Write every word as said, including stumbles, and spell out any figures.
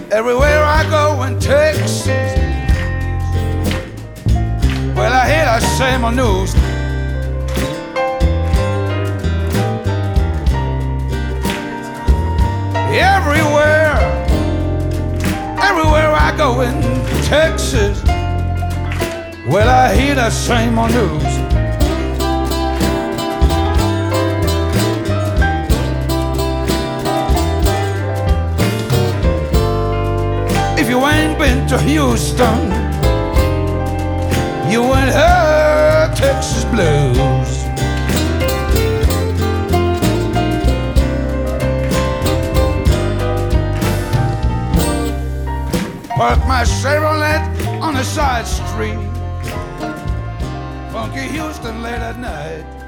Everywhere I go in Texas, well, I hear the same old news. Everywhere, everywhere I go in Texas, well, I hear the same old news. If you ain't been to Houston, you ain't heard Texas blues. Park my Chevrolet on a side street, funky Houston late at night.